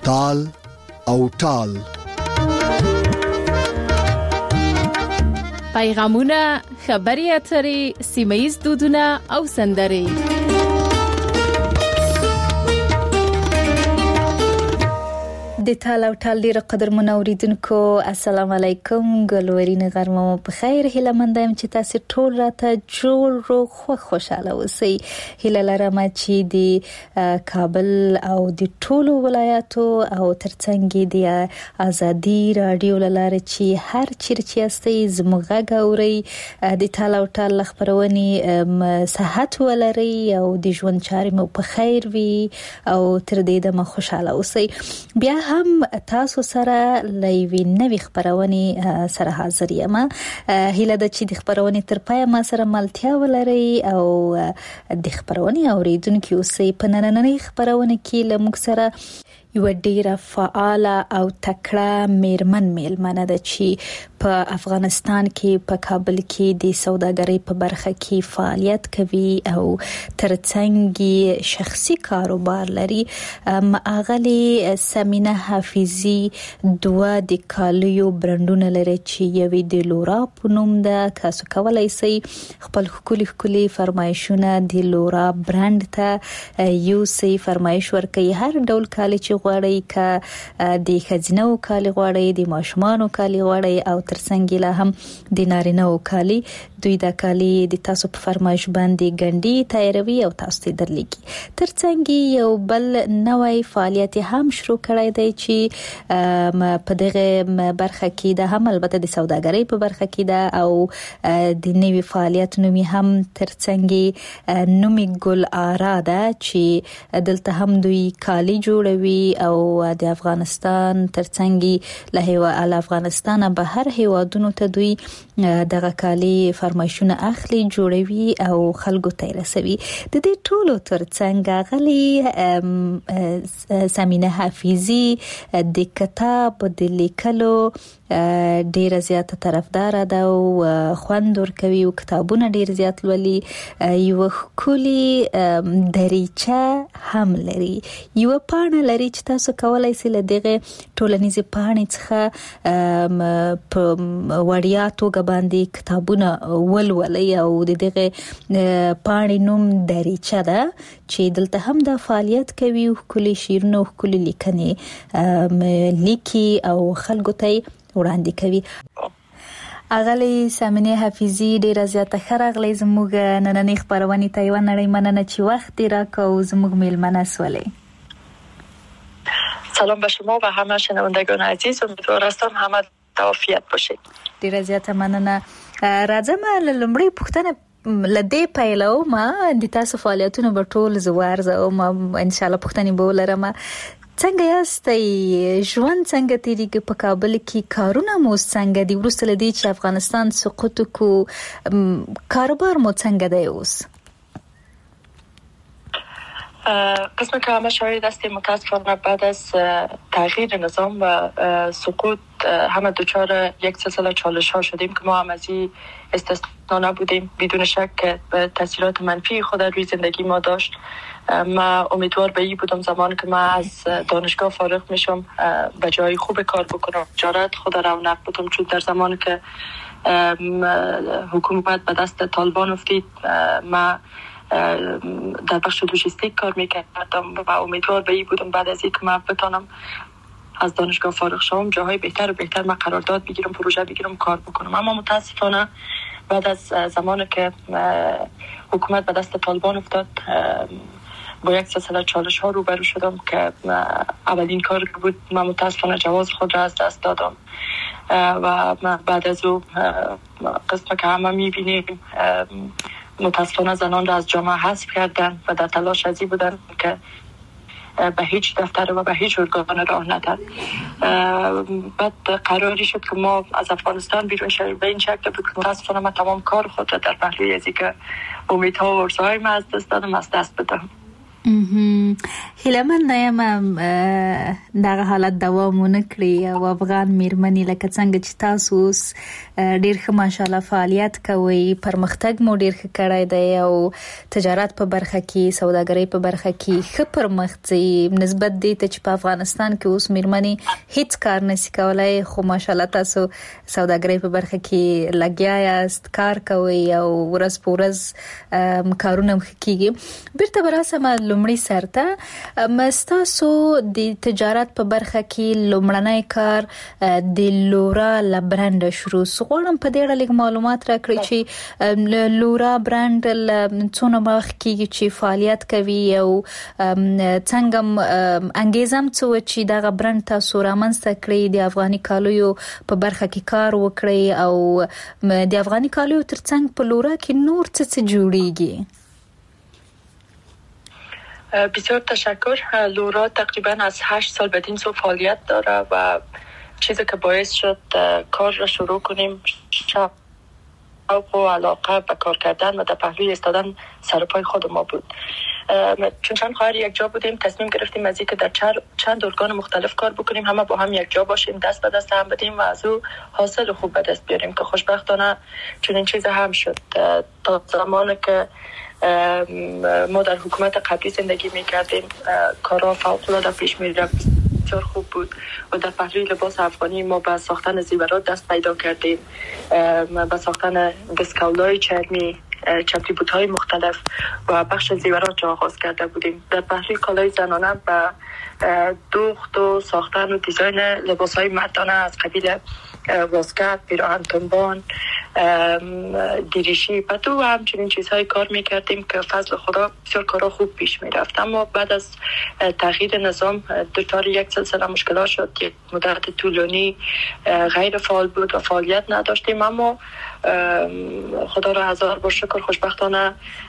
تال او ټال. پیغامونه، خبري اترې، سیمه‌ییز دودونه او سندرې. د تال او ټال ډیره قدرمن اوریدونکو، السلام علیکم. ګلورین غرمه په خیر. هیله مندم چې تاسو ټول راته جوړ روغ خوشاله اوسئ. هیله لرم چې د کابل او د ټولو ولایاتو او ترڅنګ د ازادي رادیو لاره چې هر چیرې یاستئ زموږ غږ اورئ. د تال او ټال خبرونه صحت ولري او د ژوند چارې مو په خیر وي او تر دې دمه خوشاله اوسئ. بیا هم تاسو سره لوي نوې خبرونه سره حاضر یم. هیله ده چې د خبرونه تر پای ما سره ملتیا ولري او د خبرونه اوریدونکو اوسئ. په نننۍ خبرونه کې لمږ سره یو ډیره فعال او تکړه میرمنه ده چې په افغانستان کې په کابل کې د سوداګرۍ په برخه کې فعالیت کوي او ترڅنګ شخصي کاروبار لري. اغلی سمینه حافظی دوه د کالیو برندونه لري چې یوې د لورا په نوم ده. تاسو کولای شئ خپل خولي فرمایشونه د لورا برند ته یوسئ، فرمایش ورکړئ. هر ډول کالی چې غواړئ، که د خزینو کالی غواړئ، د ماشومانو کالی غواړئ او ترڅنګ له هم د نارینه کالی، دوی د کالی د تاسو په فرمایش باندې ګنډي تیاروي او تاسو ته درلیږي. ترڅنګ یو بل نوې فعالیت هم شروع کړی دی چې په دغه برخه کې د هم البته د سوداګرۍ په برخه کې ده او د نوې فعالیت نومي هم ترڅنګ نومي ګل آرا ده چې دلته هم دوی کالی جوړوي او د افغانستان ترڅنګ له افغانستان بهر هیوادونو ته دوی دغه کالی فرمایشونه اخلي، جوړوي او خلکو ته رسوي. د دې ټولو ترڅنګ غلي سمینه حافظی د کتاب د لیکلو ډیره زیاته طرفدار ده او خوند ورکوي او کتابونه ډیر زیات لولي. یو خولي دریچه هم لري، یو پاڼه لري چې تاسو کولای شئ له دغه ټولنیزې پاڼې څخه په وړیا توګه باندې کتابونه ولولئ او دغه پاڼې نوم دریچه ده چې دلته هم د فعالیت کوي او خولي شیرونه او خولي لیکنې لیکي او خلکو ته وړاندې کوي. اغلی سمینه حافظی ډیره زیاته خراغلی زموږ نننۍ خبرونه ته یو نړۍ مننه چې وخت راکو زموږ میلمنه سولې. سلام به شما و همه شنوندگان عزیز، امیدوار هستم همه عافیت باشید. ډیره زیاته مننه. راځم لومړی پوښتنه لدې پیلو ما د تاسو فعالیتونو په ټول زوار زو ما ان شاء الله پوښتنې به ولرم. څنګه یاستئ؟ ژوند څنګه تیریږي په کابل کې؟ کارونه مو څنګه دي؟ وروسته لدې چې افغانستان سقوط کو کاروبار مو څنګه دی اوس؟ قسم که همه شاهد هستیم متاسفانه بعد از تغییر نظام و سقوط همه دچار یک سلسله چالش ها شدیم که ما هم از این استثنا نبودیم. بدون شک تاثیرات منفی خود روی زندگی ما داشت. من امیدوار به این بودم زمان که من از دانشگاه فارغ میشم به جای خوب کار بکنم، تجارت خود رونق بدم، چون در زمانی که حکومت به دست طالبان افتید من در بخش لوجستیک کار میکردم و امیدوار به این بودم بعد از اینکه من بتانم از دانشگاه فارغ شوم جاهای بهتر و بهتر من قرارداد بگیرم، پروژه بگیرم، کار بکنم. اما متاسفانه بعد از زمانی که حکومت به دست طالبان افتاد با یک سلسله چالش ها روبرو شدم که اولین کار که بود من متاسفانه جواز خود را از دست دادم و بعد از او قسم که همه میبینیم متاسفانه زنان را از جامعه حذف کردن و در تلاش ازی بودن که به هیچ دفتر و به هیچ ارگان راه ندن. بعد قراری شد که ما از افغانستان بیرون شویم. به این شکل بود که متاسفانه من تمام کار خود را در پهلوی ازی که امیدها و ارزوهای من از دست دادم از دست بدم. هیلمن نایم دغه حالت دوام نکړي او افغان میرمنې لکه څنګه چې تاسو ډیر ښه ماشاءالله فعالیت کوي، پرمختګ مو ډیر ښه کړی دی او تجارت په برخه کې، سوداګرۍ په برخه کې ښه پرمختګ نسبت دی ته چې په افغانستان کې اوس میرمنې هیڅ کار نشي کولای، خو ماشاءالله تاسو سوداګرۍ په برخه کې لګیا یاست، کار کوي او ورځ په ورځ کارونه کیږي. بیرته براسه لومړی سرته مستاسو د تجارت په برخه کې لومړنی کار د لورا لبرند شروع غواړم په دې اړه لږ معلومات راکړئ چې لورا برند څونه وخت کېږي چې فعالیت کوي او څنګه انګیزم څه و چې دغه برند تاسو رامنځته کړئ، د افغاني کالیو په برخه کې کار وکړئ او د افغاني کالیو ترڅنګ په لورا کې نور څه جوړیږي؟ بسیار تشکر. لورا تقریبا از 8 سال بدین سو فعالیت داره و چیزی که باعث شد کار را شروع کنیم شوق و علاقه به کار کردن و در پهلوی ایستادن سر پای خود ما بود. چون چند خواهر یک جا بودیم، تصمیم گرفتیم از اینکه در چند ارگان مختلف کار بکنیم، همه با هم یک جا باشیم، دست به دست هم بدیم و از او حاصل خوب به دست بیاریم که خوشبختانه چنین چیز هم شد. تا زمانی که ما در حکومت قبلی زندگی می‌کردیم کارا فوق‌العاده پیش می‌رفت، بسیار خوب بود و در پهلوی لباس افغانی ما به ساختن زیورات دست پیدا کردیم، به ساختن دستکول‌های چرمی، چپلی بوت‌های مختلف و بخش زیورات را آغاز کرده بودیم. در پهلوی کالای زنانه به دوخت و ساختن و دیزاین لباس‌های مردانه از قبیل واسکت، پیراهن تنبان، دیریشی پتو و همچنین چیزهای کار میکردیم که فضل خدا بسیار کارا خوب پیش میرفت. اما بعد از تغییر نظام دچار یک سلسله مشکلات شد، یک مدت طولانی غیر فعال بود و فعالیت نداشتیم، اما خدا را هزار بار شکر خوشبختانه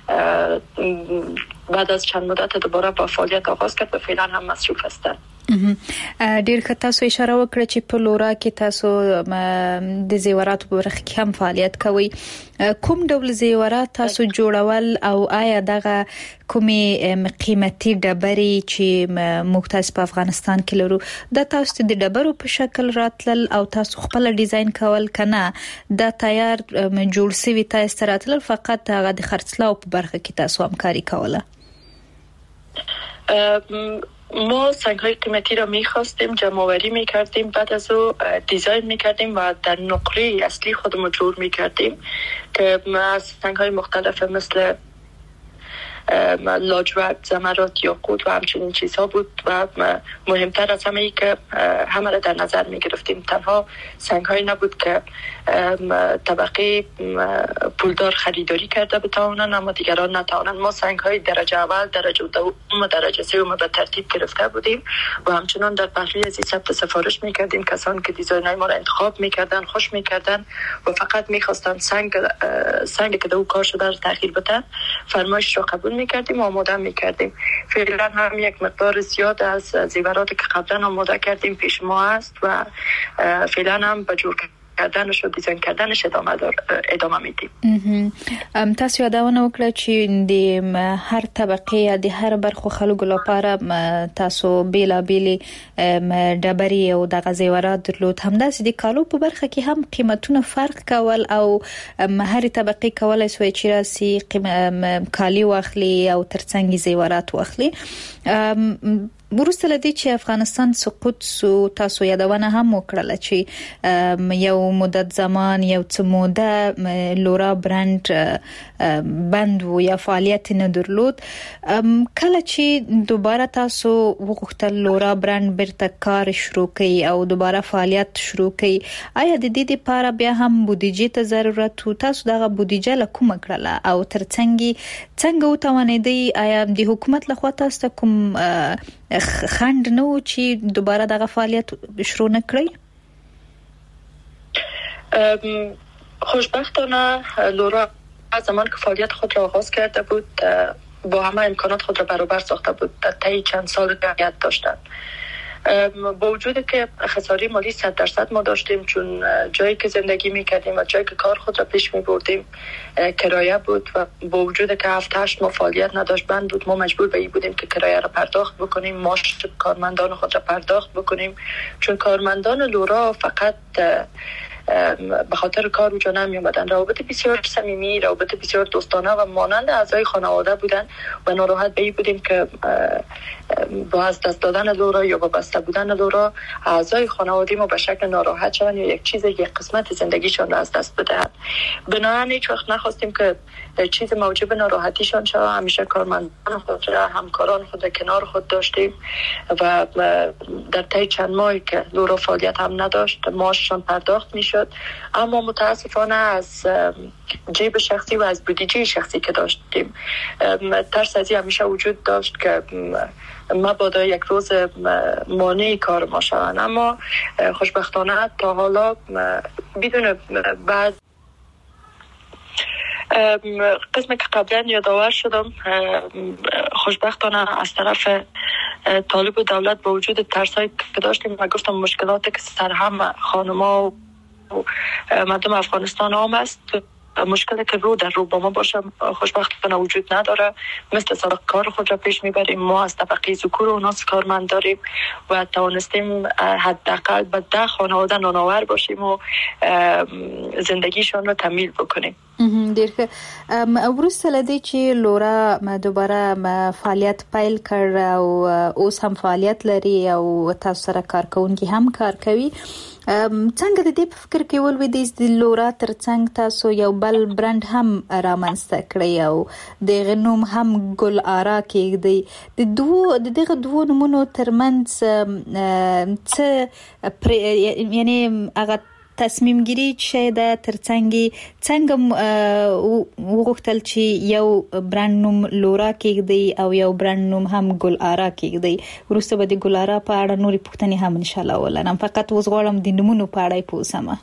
بعد از چند مدت دوباره با فعالیت آغاز کرد و فعلا هم مصروف هستند. ډیر ښه، تاسو اشاره وکړه چې په لورا کې تاسو د زیوراتو په برخه کې هم فعالیت کوي. کوم ډول زیورات تاسو جوړول او آیا دغه کومې قیمتي ډبرې چې موږ تاسو په افغانستان کې لرو د تاسو د ډبرو په شکل راتلل او تاسو خپل ډیزاین کول کنه د تیار جوړ شوی تاسو راتلل فقط هغه د خرڅلاو په برخه کې تاسو همکاري کوله؟ ما سنگ‌های قیمتی را می‌خواستیم، جمع‌آوری می‌کردیم، بعد از او دیزاین می‌کردیم و در نقره اصلی خودمون جور می‌کردیم که از سنگ‌های مختلف مثل لاجورد، زمرد، یاقوت و همچنین چیزها بود و مهمتر از همه ای که همه را در نظر می گرفتیم. تنها سنگ‌هایی نبود که طبقه پولدار خریداری کرده بتوانند اما دیگران نتوانند. ما سنگ‌های درجه اول، درجه دوم و درجه سوم به ترتیب گرفته بودیم و همچنان در پهلوی از این ثبت سفارش می‌کردیم. کسانی که دیزاین‌های ما را انتخاب می‌کردند خوش می‌کردند و فقط می‌خواستند سنگ که در او کار شده را تغییر بدن، فرمایش را قبول می‌کردیم و آماده می‌کردیم. فعلا هم یک مقدار زیاد از زیوراتی که قبلا آماده کردیم پیش ما است و فعلا هم به جور کردنش و دیزاین کردنش ادامه میدیم. تاسو یادونه وکړه چې د هر طبقه د هر برخو خلکو لپاره تاسو بیلابیل ډبرې او د زیورات درلود، همداسې د کالو په برخه کې هم قیمتونه فرق کول او هر طبقه کولای شي چې راسي کالی واخلي او ترڅنګ زیورات واخلي. وروسته لدی چې افغانستان سقوط سو تاسو یادونه هم وکړه چې یو مدت زمان یو څه موده لورا برند بند و یا فعالیت نه درلود. کله چې دوباره تاسو وغوښتل لورا برند برته کار شروع کړئ او دوباره فعالیت شروع کړئ، آیا د دې لپاره بیا هم بودیجه ته ضرورت و؟ تاسو دغه بودیجه له کومه کړله او ترڅنګ څنګه وتوانیدئ؟ آیا د حکومت لخوا تاسو کوم خند نو چې دوباره دغه فعالیت شروع نکړئ؟ خوشبختانه لورا از زمان که فعالیت خود را آغاز کرده بود با همه امکانات خود را برابر ساخته بود. در طی چند سال فعالیت داشتند. با وجود که خساره مالی 100% ما داشتیم، چون جایی که زندگی میکردیم و جایی که کار خود را پیش میبردیم کرایه بود و با وجود که 7-8 ماه فعالیت نداشت بند بود، ما مجبور به این بودیم که کرایه را پرداخت بکنیم، معاش کارمندان خود را پرداخت بکنیم، چون کارمندان لورا فقط به خاطر کار اونجا نمی اومدن. روابط بسیار صمیمی، روابط بسیار دوستانه و مانند اعضای خانواده بودن و ناراحت به این بودیم که با از دست دادن لورا یا با بسته بودن لورا اعضای خانواده ما به شکل ناراحت شدن یا یک قسمت زندگیشان را از دست بدهند. بنابراین هیچ وقت نخواستیم که چیز موجب ناراحتیشان شود. همیشه کارمندان خود را، همکاران خود را کنار خود داشتیم و در طی چند ماهی که لورا فعالیت هم نداشت معاششان پرداخت میشد. اما متاسفانه از جیب شخصی و از بودجه شخصی که داشتیم ترس از این همیشه وجود داشت که مبادا یک روز مانع کار ما شوند. اما خوشبختانه تا حالا بدون بعد قسمی که قبلا یادآور شدم، خوشبختانه از طرف طالب و دولت با وجود ترسایی که داشتیم و گفتم مشکلاتی که سرهم خانما و مردم افغانستان هم است، مشکلی که رو در رو با ما باشه خوشبختانه وجود نداره. مثل سابق کار خود را پیش میبریم. ما از طبقه ذکور و ناس کارمند داریم و توانستیم حداقل به 10 خانواده نانآور باشیم و زندگیشان را تکمیل بکنیم. ډیر ښه. وروسته له دې چې لورا دوباره فعالیت پیل کړ او اوس هم فعالیت لري او تاسو سره کارکونکي هم کار کوي، څنګه د دې په فکر کې ولوېدئ د لورا ترڅنګ تاسو یو بل برند هم رامنځته کړئ او دغه نوم هم ګل آرا کېږدئ؟ د دغه دوو نومونو ترمنځ څه یعنی هغه تصمیم گیری چې د څنګه وغوښتل چې یو برند نوم لورا کېږدئ او یو برند نوم هم ګل آرا کېږدئ؟ وروسته به د ګل آرا په اړه نورې پوښتنې هم ان شاء الله ولرم، فقط اوس غواړم د نومونو په اړه پوه شم.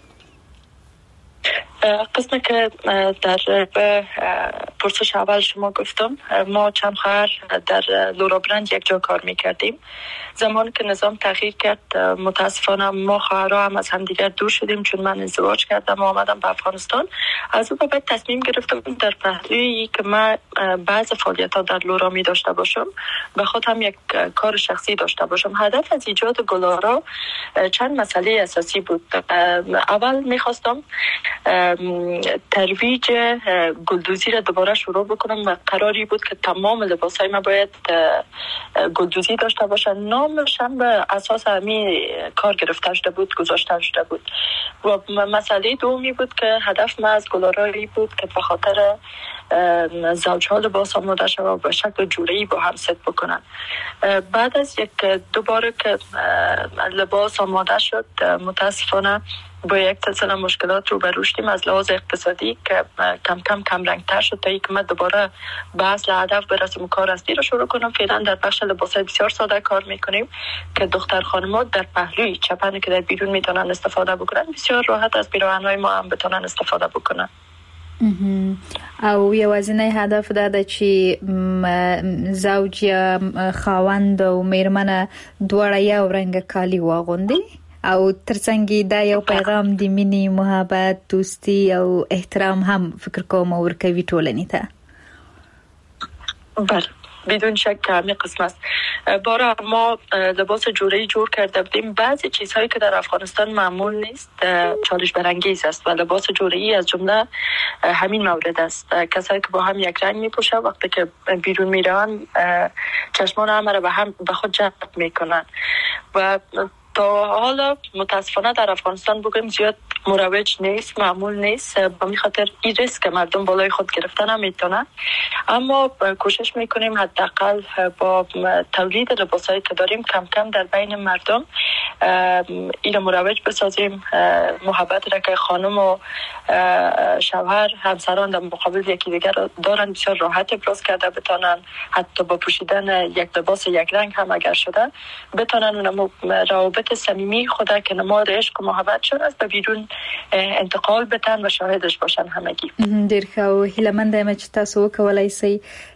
قسمی که در پرسش اول شما گفتم، ما چند خواهر در لورا برند یک جا کار میکردیم. زمانی که نظام تغییر کرد متاسفانه ما خواهرها هم از همدیگر دور شدیم، چون من ازدواج کردم و آمدم به افغانستان. از اون بعد تصمیم گرفتم در پهلوی که من بعض فعالیت ها در لورا می داشته باشم به خود هم یک کار شخصی داشته باشم. هدف از ایجاد گل آرا چند مسئله اساسی بود. اول میخواستم ترویج گلدوزی را دوباره شروع بکنم و قراری بود که تمام لباسای ما باید گلدوزی داشته باشن. نامش هم به اساس همین کار گرفته شده بود، گذاشته شده بود. و مسئله دومی بود که هدف ما از گل آرایی بود که به خاطر زوجها لباس آماده شد و به شکل جوره‌ای با هم ست بکنن. بعد از دو بار که لباس آماده شد متاسفانه با یک سلسله مشکلات رو بر شدیم از لحاظ اقتصادی که کم رنگ‌تر شد تا اینکه من دوباره به اصل هدف برسیم کار اصلی رو شروع کنم. فعلا در بخش لباسای بسیار ساده کار میکنیم که دختر خانم‌ها در پهلوی چپنی که در بیرون میتونن استفاده بکنن بسیار راحت از پیراهن‌های ما هم بتونن استفاده بکنن. او یوازینی هدف دا ده چې زوج یا خاوند او میرمنه دواړه یو رنګه کالي واغوندي او ترڅنګ دا یو پیغام د مینې، محبت، دوستی او احترام هم فکر کوم ورکوي ټولنې ته. بله بدون شک همین قسم است. باره ما لباس جوره‌ای جور کرده بودیم. بعضی چیزهایی که در افغانستان معمول نیست چالش برانگیز است و لباس جوره‌ای از جمله همین مورد است. کسایی که با هم یک رنگ میپوشن وقتی که بیرون میرن چشمان همه را به خود جلب میکنن و تا حالا متاسفانه در افغانستان بگویم زیاد مروج نیست، معمول نیست. با می خاطر این ریسک مردم بالای خود گرفتن هم میتونن. اما کوشش میکنیم حداقل با تولید لباسایی که داریم کم کم در بین مردم این مروج بسازیم. محبت را که خانم و شوهر همسران در مقابل یکی دیگر دارن بسیار راحت ابراز کرده بتونن، حتی با پوشیدن یک لباس یک رنگ هم اگر شده بتونن اون روابط صمیمی خدا که نماد عشق و محبت شده است به بیرون انتقال بدن و شاهدش باشن همگی. ډیر ښه. هیله مند یم چې تاسو وکولای شئ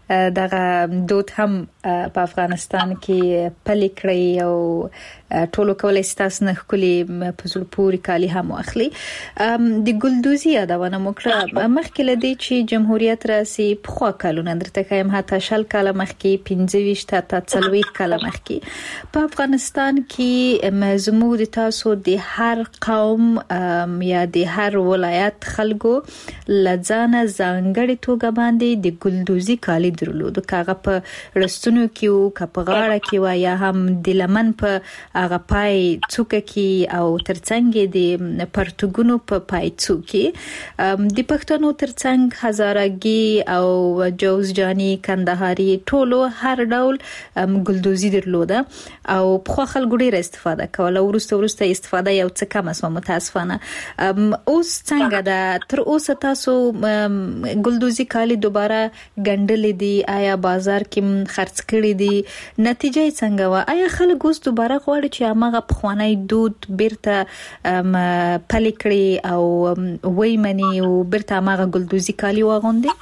دغه دود هم په افغانستان کې پلي کړی او ټولو کولای ستاسو نه خولي په زړه پورې کالی هم واخلي. د ګلدوزي یادونه مکړه مخکې لدی چې جمهوریت راسي په خوا کالونه درته کایم هاته شل کاله مخکې 25 تا 40 کاله مخکې په افغانستان کې زموږ د تاسو د هر قوم یا د هر ولایت خلکو لځانه ځانګړي توګه باندې د ګلدوزي کالی درلود کاغه په رستونو کې او کپغاړه کې و یا هم د لمن په هغه پای څوکه کې او ترڅنګ د پرتګونو په پای څوکي د پښتنو ترڅنګ هزارګي او جوزجاني کندهاري ټولو هر ډول ګلدوزي درلوده او په خلکو ډیر استفاده کوله ورسته استفاده یو څه کم اسو متاسفانه. اوس څنګه ده تر اوسه تاسو ګلدوزي کالی دوباره ګندلې دي آیا بازار کې خرڅ کړي دي نتیجه څنګه و آیا خلک اوس دوباره غواړي چې هغه پخوانی دود بیرته پلي کړي او وای منی او بیرته هغه ګلدوزي کالی واغوندي؟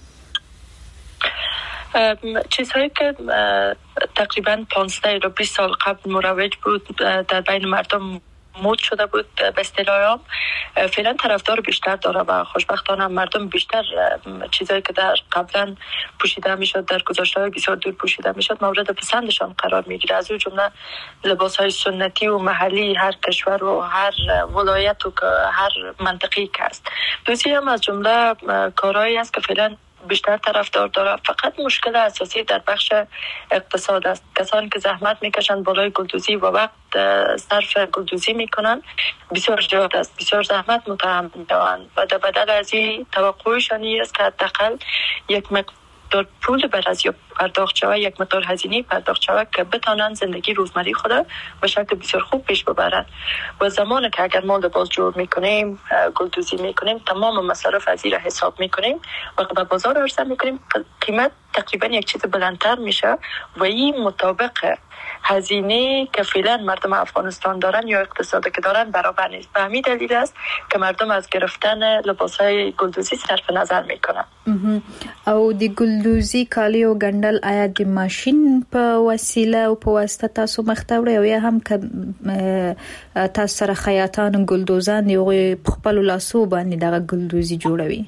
چیزهایی که تقریبا 15 یا 20 سال قبل مروج بود در بین مردم مود شده بود به اصطلاح عام فعلا طرفدار بیشتر داره و خوشبختانه مردم بیشتر چیزایی که در قبلا پوشیده میشد در گذشته بسیار دور پوشیده میشد مورد پسندشان قرار میگیره از اون جمله لباسهای سنتی و محلی هر کشور و هر ولایت و هر منطقه‌ای که است. دوسری هم از جمله کارهایی است که فعلا بیشتر طرفدار داره فقط مشکل اساسی در بخش اقتصاد است. کسانی که زحمت میکشند بالای گلدوزی و وقت صرف گلدوزی میکنن بسیار زیاد است بسیار زحمت متحمل میشوند و در بدل از این توقعشان است که حداقل یک مقدار پول بر از پرداخت شود یک مقدار هزینه پرداخت شود که بتانند زندگی روزمره خود به شکل بسیار خوب پیش ببرند و زمانی که اگر ما لباس جور میکنیم گلدوزی میکنیم تمام مصارف از این را حساب میکنیم و به بازار عرضه میکنیم قیمت تقریبا یک چیز بلندتر میشه و این مطابق هزینه که فعلا مردم افغانستان دارن یا اقتصادی که دارن برابر نیست. به همین دلیل است که مردم از گرفتن لباسهای گلدوزی صرف نظر میکنن. او د ګلدوزي کالی او ګندل آیا د ماشين په وسیله او په واسطه تاسو مختوړی او یا هم که تاسو سره خیاطان ګلدوزان دی خپل لاسو باندې دغه ګلدوزي جوړوي؟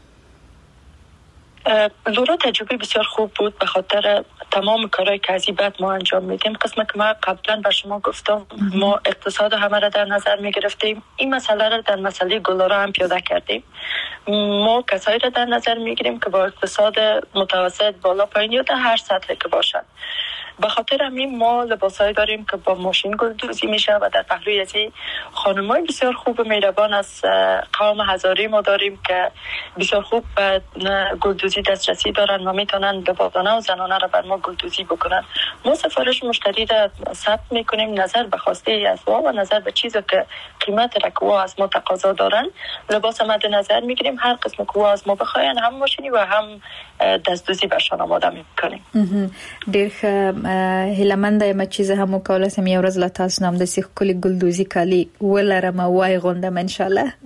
لورا تجربه بسیار خوب بود به خاطر تمام کارهای که از این بعد ما انجام میدیم. قسم که ما قبلا به شما گفتم ما اقتصاد همه را در نظر میگرفتیم این مسئله را در مسئله گلارا هم پیاده کردیم. ما کسایی را در نظر میگیریم که با اقتصاد متوسط بالا پایین یا در هر سطحی که باشند. به خاطر همین ما لباسایی داریم که با ماشین گلدوزی میشه و در پهلوی از این خانمای بسیار خوب مهربان از قوم هزاری ما داریم که بسیار خوب به گلدوزی دسترسی دارن و میتونن لباسانه و زنانه را بر ما گلدوزی بکنن. ما سفارش مشتری را ثبت میکنیم نظر به خواسته از و نظر به چیزی که قیمت را که از ما تقاضا دارن لباس مد نظر میگیریم هر قسم که از ما بخواین هم ماشینی و هم دستدوزی برشان آماده میکنیم. ډیر هیلمنده یم چې زه هم وکولای سم یو ورځ له تاسو نام د سیخ کلی ګلدوزي کالی ولرم وای غوندم ان شاء الله.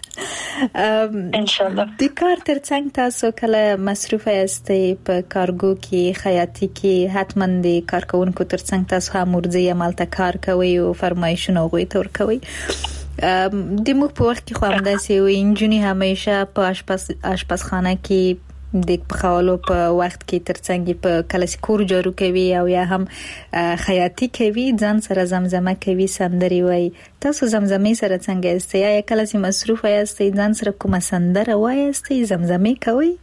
د کار ترڅنګ تاسو کله مصروف یاستئ په کارګو کې خیاطي کې حتما د کارکونکو ترڅنګ تاسو هم ورځي عملته کار کوي او فرمایشونه غوي تور کوي. د موږ په وخت کې خو هم داسې و انجونی همیشه په آشپزخانه کې د پخولو په وخت کې ترڅنګ په کلاسیکور جارو کوي او یا هم خیاطي کوي ځان سره زمزمه کوي سندري وای. تاسو زمزمه سره څنګه یاست یا کله چې مصروف یاست ځان سره کومه سندره وایست زمزمه کوي؟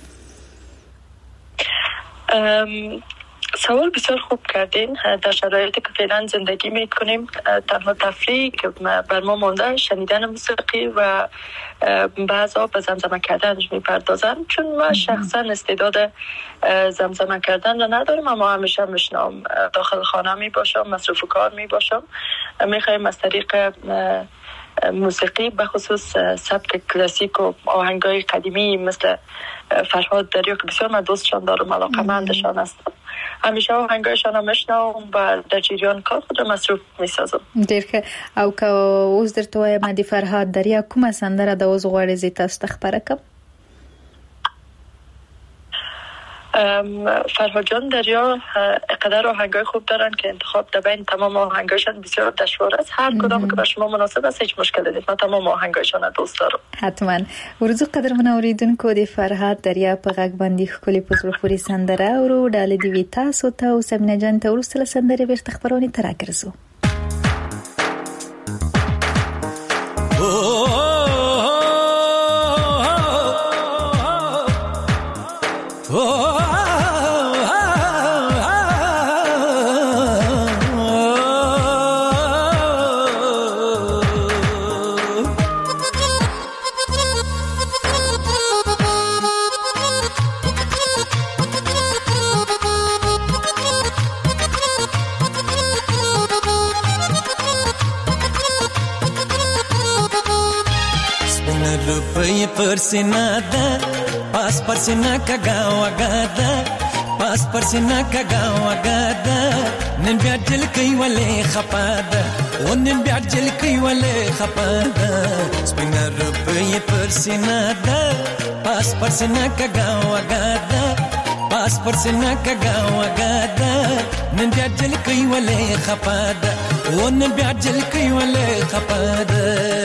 سوال بسیار خوب کردین. در شرایطی که فعلا زندگی میکنیم تنها تفریحی که بر ما مانده شنیدن موسیقی و بعضا به زمزمه کردن میپردازن چون من شخصا استعداد زمزمه کردن را ندارم اما همیشه میشنم داخل خانه میباشم مصروف کار میباشم میخوایم از طریق موسیقی به خصوص سبک کلاسیک و آهنگای قدیمی مثل فرهاد دریا که بسیار من دوستشان دارم علاقه‌مندشان هستم همیشه آهنگایشان هم میشنوم و در جریان کار خود را مصروف میسازم. ډیر ښه. او که اوس درته وایم د فرهاد دریا کومه سندره د اوس غواړې زه تاسو ته خبره کوم؟ فرهاد جان دریا قدر آهنگای خوب دارن که انتخاب در بین تمام آهنگایشان بسیار دشوار است. هر کدام که به شما مناسب است هیچ مشکلی نیست. من تمام آهنگایشان دوست دارم. حتما. ورزو قدر من اوریدونکو د فرهاد دریا په غږ باندې خولي پزړه پوری سندره او ډالې دی ویتا سوتا او سمینه جان ته ورسله سندره بیرته خبرونه تراګرزو. परसिना दा पास परसिना का गाँव गादा पास परसिना का गाँव गादा निन ब्याज जल कई वाले खपादा वो निन ब्याज जल कई वाले खपादा स्पिना रुपये परसिना दा पास परसिना का गाँव गादा पास परसिना का गाँव गादा निन ब्याज जल कई वाले खपादा वो निन ब्याज जल कई वाले खपादा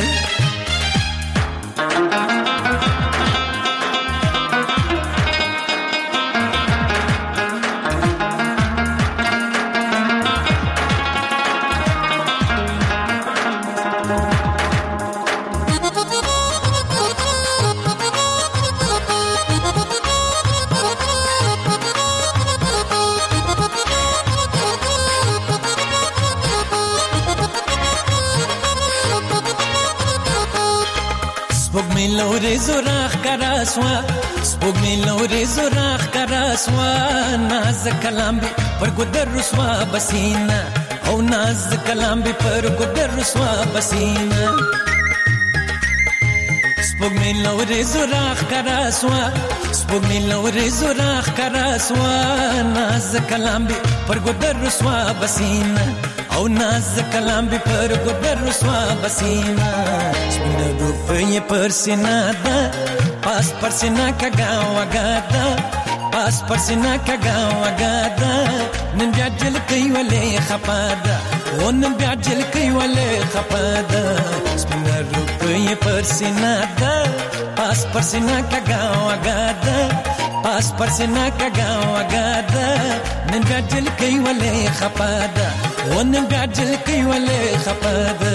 لوري زراخ کراسوا سپوږمۍ لوري زراخ کراسوا ناز کلام به پر ګدر رسوا بسینا او ناز کلام به پر ګدر رسوا بسینا سپوږمۍ لوري زراخ کراسوا سپوږمۍ لوري زراخ کراسوا ناز کلام به پر ګدر رسوا بسینا او ناز کلام به پر ګدر رسوا بسینا سپینا روپیه پر سینا دا پاس پر سینا کا گاو گادا پاس پر سینا کا گاو گادا نن بیا جل کئی ولې خپادا و نن بیا جل کئی ولې خپادا سپینا روپیه پر سینا دا پاس پر سینا کا گاو گادا پاس پر سینا کا گاو گادا نن بیا جل کئی ولې خپادا و نن بیا جل کئی ولې خپادا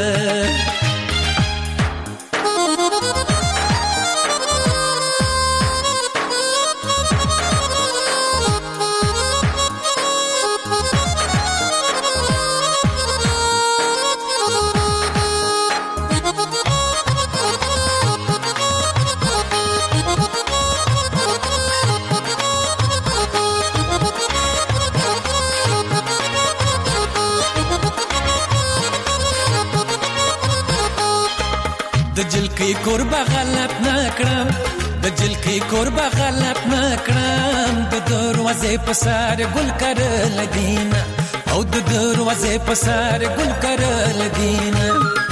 کی قربا غلط نکړم د جل کی قربا غلط نکړم د دروازې په سر ګل کرل دینا او د دروازې په سر ګل کرل دینا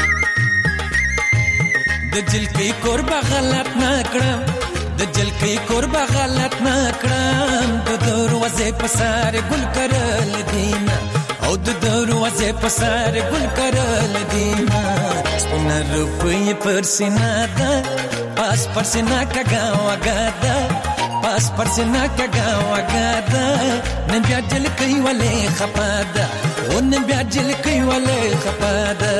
د جل کی قربا غلط نکړم د جل کی قربا غلط نکړم د دروازې په سر ګل کرل دینا او د دروازې په سر ګل کرل دینا سپینا روپیه پر سینا دا پاس پر سینا کا گاو گادا پاس پر سینا کا گاو گادا نن بیا جل کئی ولې خپادا و نن بیا جل کئی ولې خپادا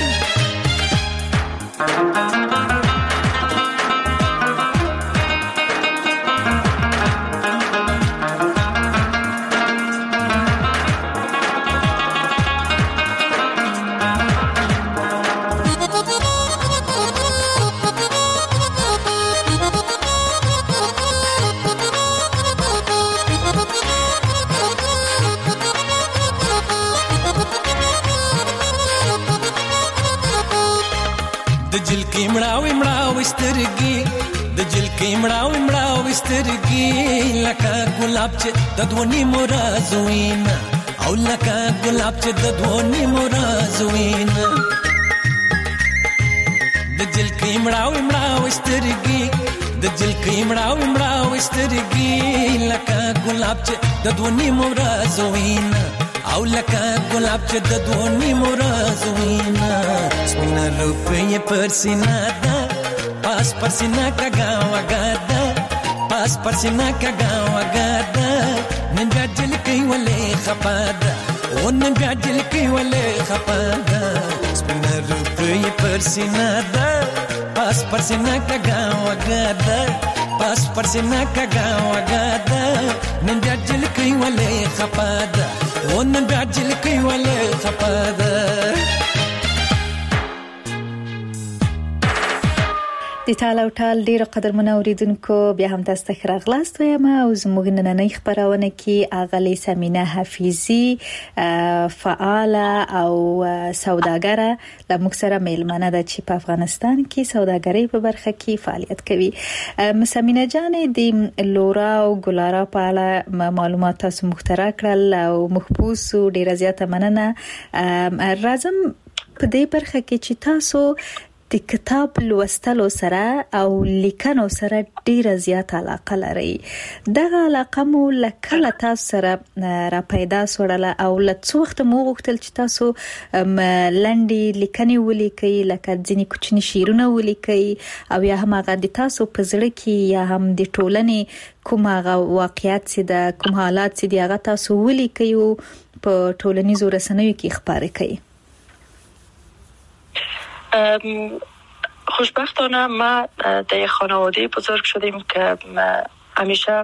د جل کی مړاوي مړاوي سترګي د جل کی مړاوي مړاوي سترګي لکه ګلاب چې د دونی مرازوینا او لکه ګلاب چې د دونی مرازوینا د جل کی مړاوي مړاوي سترګي د د جلکې مړاو سترګې لکه ګلاب چې د دونی مرز وینا او لکه ګلاب چې د دونی مرز وینا سپینه روپې پر سینا ده پاس پر سینا کګا وګاده پاس پر سینا کګا وګاده نن بیا جلکې ولې خپاده او نن بیا جلکې ولې خپاده سپینه روپې پر سینا ده پاس پر سینا کګا وګاده پاس پر سینا کګا وګاده نن بیا جلکې ولې خپاده او نن بیا جلکې ولې خپاده د ټال او ټال ډیر قدرمن اوریدونکو بیا هم تاسو ته راغلاست یم او زموږ نننۍ خبرونه کې اغلی سمینه حفیظی فعاله او سوداګره د موږ سره میلمنه ده چې په افغانستان کې سوداګرۍ په برخه کې فعالیت کوي. سمینه جان د لورا او ګلارا په اړه معلومات تاسو مخترع کړل او محفوظ ډیر زیاته مننه. راځم په دې برخه کې چې تاسو د کتاب لوستلو سره او لیکنو سره ډیره زیاته علاقه لري. دغه علاقه مو لکه تاسو سره را پیدا سوړله او لڅ وخت مو غوښتل چې تاسو لنډي لیکنې ولیکئ لکه ځینې کوچني شعرونه ولیکئ او یا هم هغه د تاسو په زړه کې یا هم د ټولنې کوم هغه واقعیت چې د کوم حالات چې هغه تاسو ولیکئ او په ټولنیزو رسنیو کې خبرې کوي. خوشبختانه ما در یک خانواده بزرگ شدیم که همیشه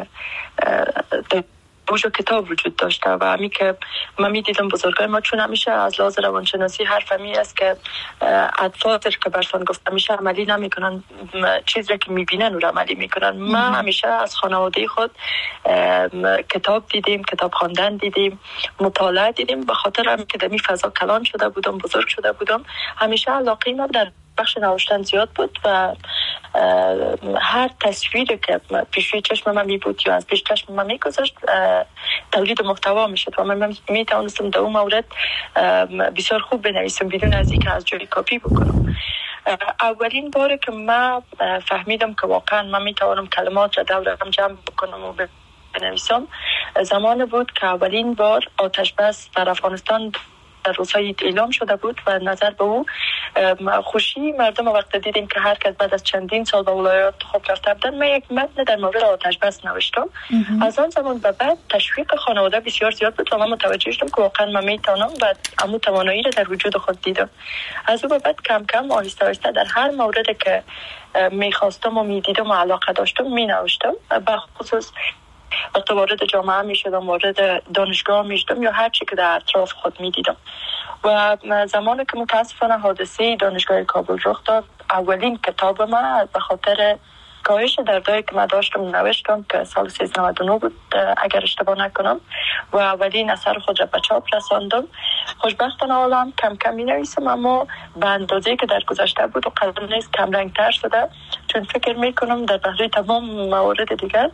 بوجو کتاب وجود داشته و همین که من میدیدم بزرگای ما چون همیشه از لحاظ روانشناسی حرف همی است که اطفال که برسان گفت همیشه عملی نمیکنن چیزی که میبینن رو عملی میکنن. ما همیشه از خانواده خود کتاب دیدیم، کتاب خواندن دیدیم، مطالعه دیدیم. به خاطر همین که در این فضا کلان شده بودم، بزرگ شده بودم، همیشه علاقه من در بخش نوشتن زیاد بود و هر تصویری که پیشوی چشم من می بود یا از پیش چشم من می گذاشت تولید محتوا می شد و من می توانستم در اون مورد بسیار خوب بنویسم بدون از اینکه از جایی کپی بکنم. اولین باره که من فهمیدم که واقعا من می توانم کلمات را دور هم جمع بکنم و بنویسم زمان بود که اولین بار آتش بس در افغانستان در روزهای اعلام شده بود و نظر به او خوشی مردم وقت دیدیم که هر کس بعد از چندین سال به ولایات خود رفته بودن. من یک متن در مورد آتش بس نوشتم. از آن زمان به بعد تشویق خانواده بسیار زیاد بود و من متوجه شدم که واقعا من میتونم و امو توانایی را در وجود خود دیدم. از او به بعد کم کم آهسته آهسته در هر موردی که میخواستم و میدیدم و علاقه داشتم مینوشتم. به خصوص وقتی وارد جامعه می شدم، وارد دانشگاه می شدم یا هر چی که در اطراف خود می دیدم. و زمانی که متاسفانه حادثه دانشگاه کابل رخ داد، اولین کتاب من به خاطر کاهش دردایی که من داشتم نوشتم که سال 1399 بود اگر اشتباه نکنم و اولین اثر خود را به چاپ رساندم. خوشبختانه حالا کم کم می نویسم اما به اندازه‌ای که در گذشته بود و قدر نیست کم رنگ تر شده، چون فکر می کنم در پهلوی تمام موارد دیگر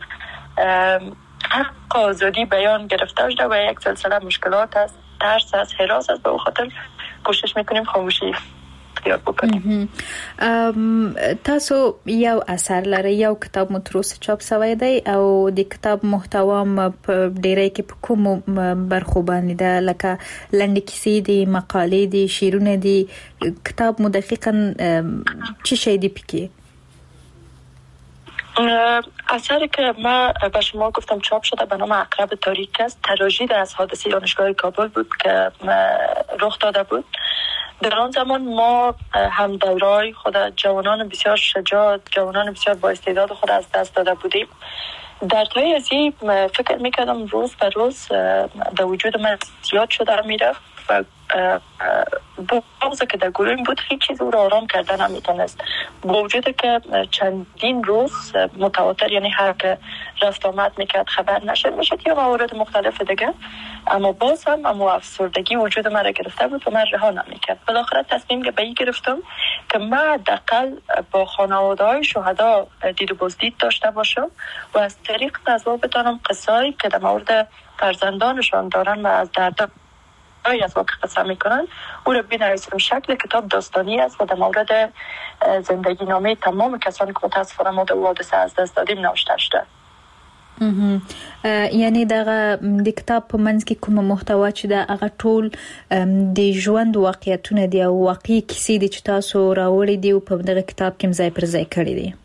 حق آزادی بیان گرفته شده و یک سلسله مشکلات است، ترس است، هراس است. به خاطر کوشش میکنیم خاموشی اختیار بکنیم. تاسو یو اثر لري، یو کتاب مو تر اوسه چاپ شوی دی او د کتاب محتوا په ډیری کې په کوم برخو باندې ده، لکه لنډې کیسې دي، مقالې دي، شعرونه دي. کتاب مو دقیقاً چی شی دی پکې؟ اثری که ما به شما گفتم چاپ شده به نام عقرب تاریک است. تراژدی از حادثه دانشگاه کابل بود که رخ داده بود. در آن زمان ما هم دورای خود جوانان بسیار شجاع، جوانان بسیار با استعداد خود از دست داده بودیم. در تای از این فکر میکردم روز به روز در وجود من زیاد شده میرفت و بغضی که در گروه بود هیچ چیز او را آرام کردن نمیتونست. با وجود که چندین روز متواتر، یعنی هر که رفت آمد میکرد خبر میشد یا موارد مختلف دیگه، اما باز هم اما افسردگی وجود من را گرفته بود و من رها نمیکرد. بالاخره تصمیم به این گرفتم که من حداقل با خانواده های شهدا دید و بازدید داشته باشم و از طریق از او بتونم قصه‌ای که در مورد فرزندانشان دارن و از درد از واقع قصه میکنن او را بنویسیم. شکل کتاب داستانی است و در مورد زندگی نامه تمام کسانی که متاسفانه ما در حادثه از دست دادیم نوشته شده. یعنی دغه د کتاب په منځ کې کومه محتوا چې دا هغه ټول د ژوند واقعیتونه دي او واقعي کیسې دي چې تاسو راوړي دي او په دغه کتاب کې ځای پر ځای کړی دي.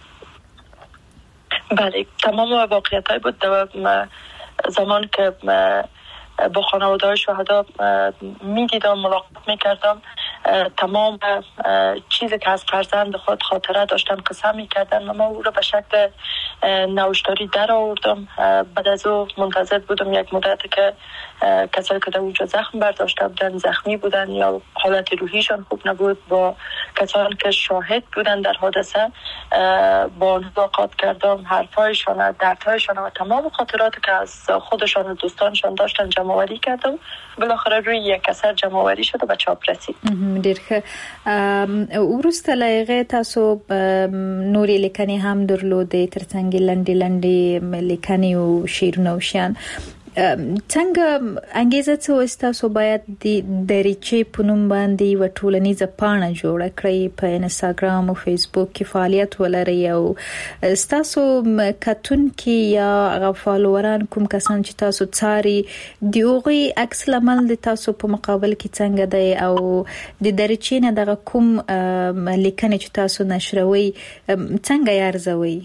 بله، تمام واقعیت‌های بود در زمان که با خانواده شهدا می‌دیدم، ملاقات می‌کردم، تمام چیزی که از فرزند خود خاطره داشتم قسم می‌کردن و ما او را به شکل نوشتاری در آوردم. بعد از او منتظر بودم یک مدت که کسایی که در اونجا زخم برداشته بودن، زخمی بودن یا حالت روحیشان خوب نبود، با کسانی که شاهد بودن در حادثه با ملاقات کردم، حرفایشان، دردهایشان و تمام خاطراتی که از خودشان و دوستانشان داشتن جمع آوری کردم. بالاخره روی یک اثر جمع آوری شد و به چاپ رسید. ډیر ښه. وروسته له هغې تاسو نورې لیکنې هم درلودې، ترڅنګ لنډې لیکنې او شعرونه او شیان. څنګه انګیزه څه وه چې تاسو باید د دریچې په نوم باندې یوه ټولنیزه پاڼه جوړه کړئ، په انستاګرام او فیسبوک کې فعالیت ولرئ او ستاسو کتونکي یا هغه فالووران کوم کسان چې تاسو څاري د هغوی عکس العمل د تاسو په مقابل کې څنګه دی او د دریچې نه دغه کوم لیکنې چې تاسو نشروئ څنګه یې ارزوئ؟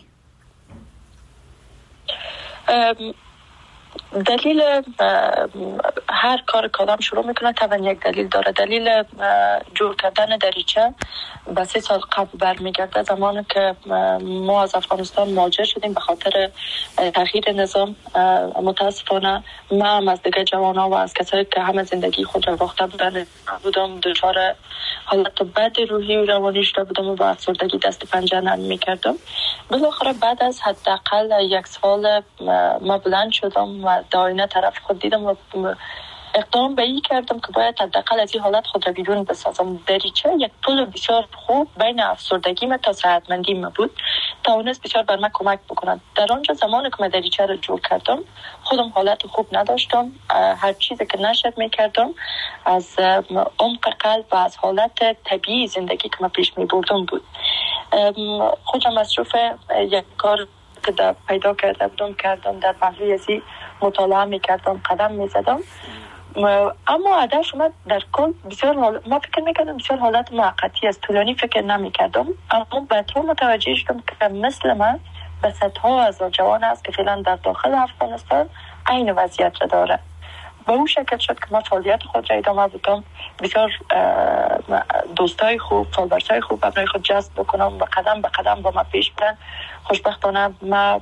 دلیل هر کار که آدم شروع میکنه طبعا یک دلیل داره. دلیل جور کردن دریچه به 3 سال قبل برمیگرده، زمانی که ما از افغانستان مهاجر شدیم به خاطر تغییر نظام. متاسفانه من از دیگه جوانا و از کسایی که همه زندگی خود را باخته بودم دچار حالت بد روحی و روانی شده بودم و با افسردگی دست پنجه نرم میکردم. بالاخره بعد از حداقل 1 سال ما بلند شدم و داینه طرف خود دیدم و اقدام به این کردم که باید حداقل از این حالت خود را بیرون بسازم. دریچه یک پل بسیار خوب بین افسردگی تا صحتمندی ما بود، توانست بسیار بر من کمک بکنند. در آنجا زمانی که من دریچه را جور کردم خودم حالت خوب نداشتم، هر چیزی که نشر میکردم از عمق قلب و از حالت طبیعی زندگی که من پیش میبردم بود. خودم مصروف یک کار که پیدا کرده بودم کردم، در پهلوی ازی مطالعه میکردم، قدم میزدم، اما هدف من در کل بسیار ما فکر میکردم بسیار حالت موقتی است، طولانی فکر نمیکردم. اما بعدها متوجه شدم که مثل من به صدها هزار جوان است که فعلا در داخل افغانستان عین وضعیت را داره. به اون شکل شد که ما فعالیت خود را ادامه بدم، بسیار دوستای خوب، فالوورای خوب برای خود جذب بکنم و قدم به قدم با ما پیش برن. خوشبختانه ما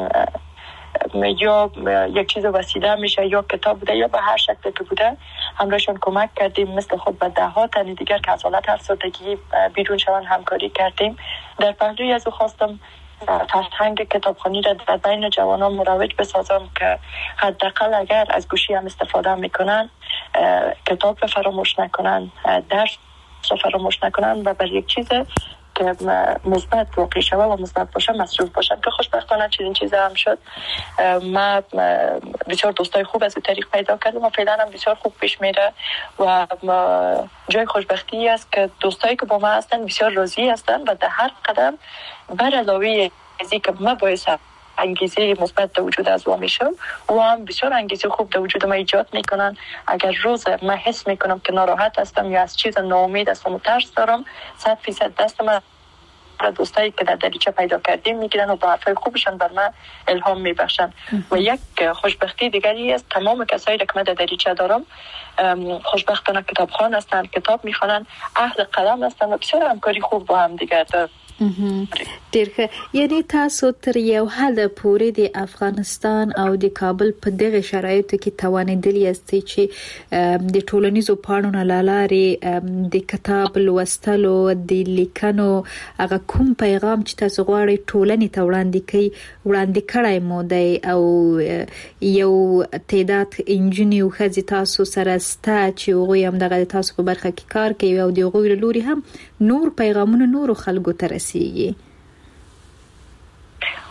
یا یک چیز وسیله میشه یا کتاب بوده یا به هر شکل که بوده همراهشون کمک کردیم. مثل خود به 10 تن دیگر که از حالت افسردگی بیرون شوند همکاری کردیم. در پهلوی از او خواستم فرهنگ کتابخوانی را در بین جوانان مروج بسازم که حداقل اگر از گوشی هم استفاده میکنن کتاب را فراموش نکنن، درس را فراموش نکنن و بر یک چیز که مثبت واقع شود و مثبت باشه مصروف باشن. که خوشبختانه چنین چیزی هم شد. ما بسیار دوستای خوب از این طریق پیدا کردم و فعلا هم بسیار خوب پیش میره و جای خوشبختی است که دوستایی که با ما هستن بسیار راضی هستن و در هر قدم بر علاوه ازی که ما باعث انگیزه مثبت در وجود از میشم و هم بسیار انگیزه خوب در وجود ما ایجاد میکنن. اگر روز ما حس میکنم که ناراحت هستم یا از چیز ناامید هستم و ترس دارم 100% دست من دوستایی که در دریچه پیدا کردیم میگیرن و با حرفای خوبشان بر من الهام میبخشن. و یک خوشبختی دیگری است تمام کسایی که من در دریچه دارم خوشبختانه کتابخوان هستن، کتاب میخوانن، اهل قلم هستن و بسیار همکاری خوب با هم دیگر دارن. ډیر ښه. یعنی تاسو تر یو حد پورې د افغانستان او د کابل په دغه شرایطو کې توانیدلی یاستئ چې د ټولنیزو پاڼو نه لارې د کتاب لوستلو، د لیکنو هغه کوم پیغام چې تاسو غواړئ ټولنې ته وړاندې کړی مو دی او یو تعداد انجونې او ښځې تاسو سره سته چې هغوی هم دغه تاسو په برخه کې کار کوي او د هغوی له لوري هم نور پیغامونه نورو خلکو ته رسیږي.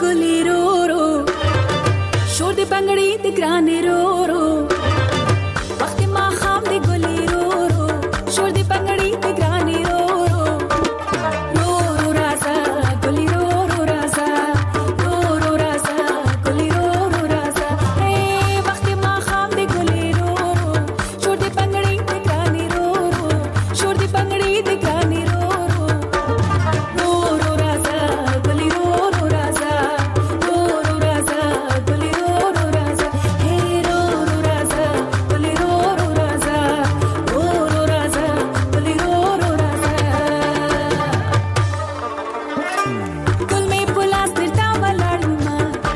ګلې رو رو شور د بنګړې د ګرانې رو رو وخت ما خام د ګلې رو رو شور د بنګړې د ګرانې رو رو رو رو رازا ګلې رو رو رازا رو رو رازا ګلې رو رو رازا اے وخت ما خام د ګلې رو رو شور د بنګړې د ګرانې رو رو شور د بنګړې د ګرانې رو رو رو رو رازا ګلې رو رو رازا رو رو رازا ګلې رو رو رازا اے رو رو رازا ګلې رو رو رازا رو رو رازا ګلې رو رو رازا ګل می پلاس ترتا ولاړما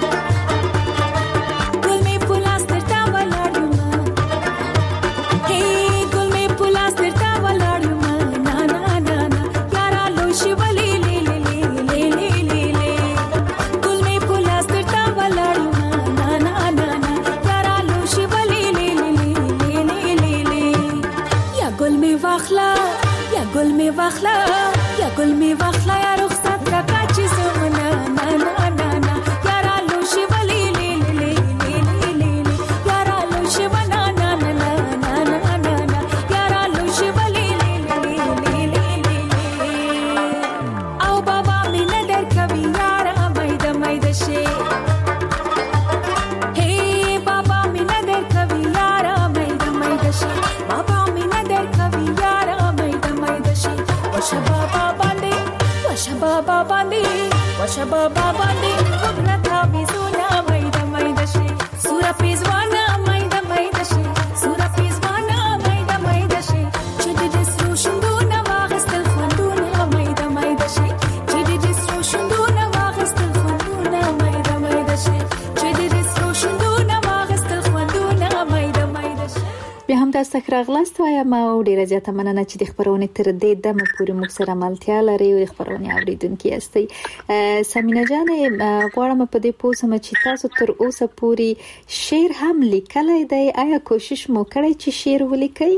ګل می پلاس ترتا ولاړما هی ګل می پلاس ترتا ولاړما نا نا نا نا یارا لو شی ولی لی لی لی لی لی لی لی ګل می پلاس ترتا ولاړما نا نا نا نا یارا لو شی ولی لی لی لی لی لی لی یا ګل می واخلا یا ګل می واخلا یا ګل می واخلا یا رخصت کا کاچ سمنا نا نا نا نا یارا لو شی ولی لی لی لی لی لی یارا لو شی ونا نا نا نا نا نا نا یارا لو شی ولی لی لی لی لی او بابا می ندر کبی یارا مایده مایده شی هی بابا می ندر کبی یارا مایده مایده شی بابا می ندر کبی یارا مایده مایده شی وشه بابا باندې وشه بابا باندې وشه بابا باندې وګنا تا بيزونا مایده مایده شي سورا پیزوانا مایده مایده شي سورا پیزوانا مایده مایده شي چې دې سرو شوندونه واغستل خوندونه مایده مایده شي چې دې سرو شوندونه واغستل خوندونه مایده مایده شي چې دې سرو شوندونه واغستل خوندونه مایده مایده شي. بیا هم تاسو ته راغلاست وایم او ډیره زیاته مننه چې د خبرونه تر دې دمه پورې موږ سره ملتیا لري او خبرونه اوریدونکي یاستئ. سمینا جان غواړم په دې پوسم چې تاسو تر اوسه پورې شعر هم لیکلی دی، آیا کوشش مو کړی چې شعر ولیکئ؟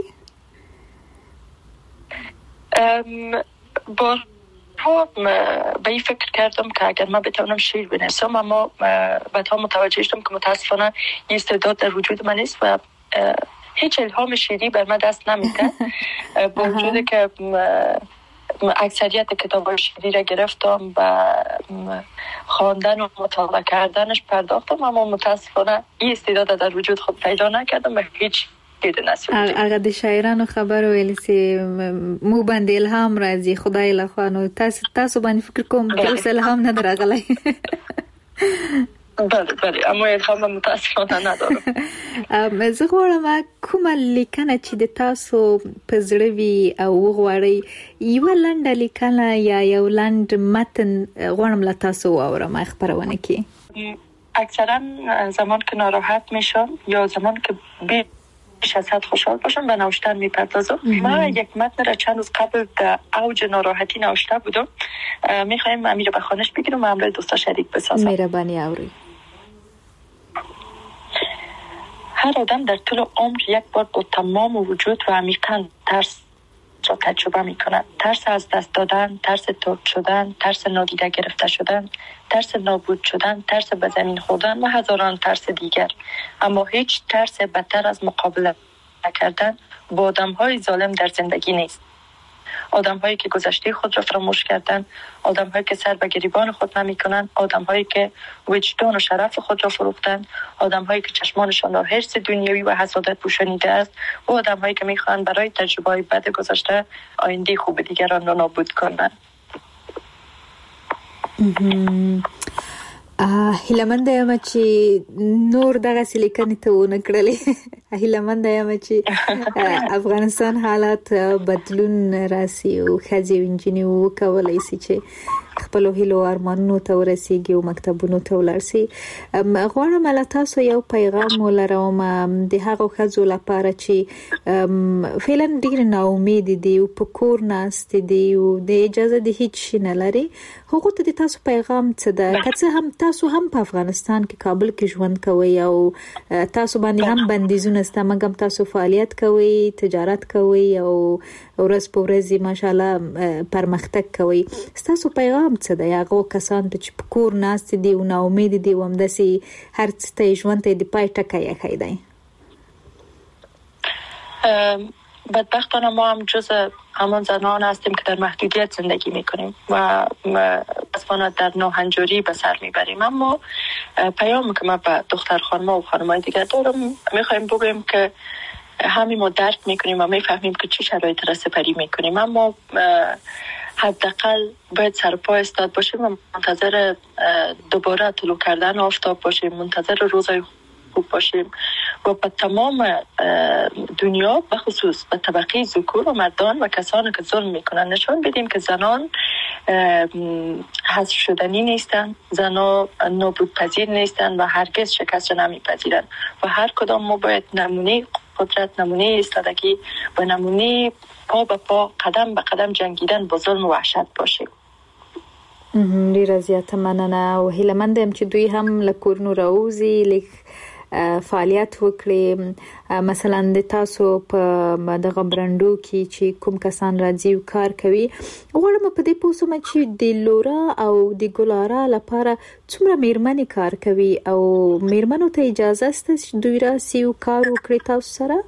بارها به این فکر کردم که اگر من بتوانم شعر بنویسم، اما بعدها متوجه شدم که متاسفانه این استعداد در وجود من نیست و هیچ الهام شعری بر من دست نمیده. با وجود که اکثریت کتاب‌های شعری را گرفتم و خواندن و مطالعه کردنش پرداختم، اما متاسفانه این استعداد در وجود خود پیدا نکردم و هیچ هغه د شاعرانو خبرو ویل سي مو باندې الهام راځي خدای له خوا، نو تاسو باندې فکر کوم چې اوس الهام نه درغلی. بله اما الهام متاسفانه ندارم. زه غواړم کومه لیکنه چې د تاسو په زړه وي او وغواړئ یوه لنډه لیکنه یا یو لنډ متن غواړم له تاسو واورم خپرونه کې. اکثرا زمان که ناراحت میشم یا زمان که بیش از حد خوشحال باشم به نوشتن میپردازم. من یک متن را چند روز قبل در اوج ناراحتی نوشته بودم، میخوایم امیر به خانش بگیرم و همراه دوستا شریک بسازم. مهربانی اوری. هر آدم در طول عمر یک بار با تمام وجود و عمیقاً ترس را تجربه می‌کند. ترس از دست دادن، ترس ترد شدن، ترس نادیده گرفته شدن، ترس نابود شدن، ترس به زمین خوردن و هزاران ترس دیگر. اما هیچ ترس بدتر از مقابله نکردن با آدم‌های ظالم در زندگی نیست. آدم‌هایی که گذشته خود را فراموش کردن، آدم‌هایی که سر به گریبان خود نمی‌کنند، آدم‌هایی که وجدان و شرف خود را فروختند، آدم‌هایی که چشمانشان را حرص دنیوی و حسادت پوشانیده است، و آدم‌هایی که می‌خواهند برای تجربه‌های بد گذشته آینده خوب دیگران را نابود کنند. هیلمنده یم چې نور دغه لیکنې ته ونه کړلې. هیلمنده یم چې افغانستان حالات بدلون راسي او ښځې او نجونې وکولای شي چې خپل هیلو ارمانونو ته ورسیږي او مکتبونو ته ولاړ شي. غواړم له تاسو یو پیغام ولرم د هغو ښځو لپاره چې فعلا ډېر ناامید دي او په کور ناست دي او د اجازه د هیڅ شي نه لري. هغو ته د تاسو پیغام څه ده؟ که څه هم تاسو هم په افغانستان کې کابل کې ژوند کوئ او تاسو باندې هم بندیزونه سته، مګر تاسو فعالیت کوئ، تجارت کوئ او ورځ په ورځ ماشاءالله پرمختګ کوئ. تاسو پیغام پیغام څه دی هغه کسان چې په کور ناست دي او ناامید دي او همداسې هر څه ته ژوند ته د پای ټکی یې دی؟ بدبختانه ما هم جز همان زنان هستیم که در محدودیت زندگی میکنیم و متاسفانه در ناهنجاری به سر میبریم. اما پیامی که ما به دختر خانم‌ها و خانم‌های دیگر دارم میخوایم بگویم که همین ما درک میکنیم و میفهمیم که چه شرایطی را سپری میکنیم، اما حداقل باید سرپا استاد باشیم و منتظر دوباره طلوع کردن آفتاب باشیم، منتظر روزهای خوب باشیم و به تمام دنیا به خصوص به طبقه ذکور و مردان و کسانی که ظلم میکنن نشان بدیم که زنان حذف شدنی نیستن، زنان نابودپذیر نیستن و هرگز شکست نمیپذیرن و هر کدام ما باید نمونه قدرت، نمونه ایستادگی و نمونه پا به پا قدم به قدم جنگیدن با ظلم و وحشت باشیم. ډیره زیاته مننه او هیله مند یم چې دوی هم له کورونو راوځي، لیک فعالیت وکړي. مثلا د تاسو په دغه برندو کې چې کوم کسان راځي او کار کوي، غواړم په دې پوښتنه چې د لورا او د ګلارا لپاره څومره میرمنې کار کوي او میرمنو ته اجازه شته چې دوی راسي او کار وکړي تاسو سره؟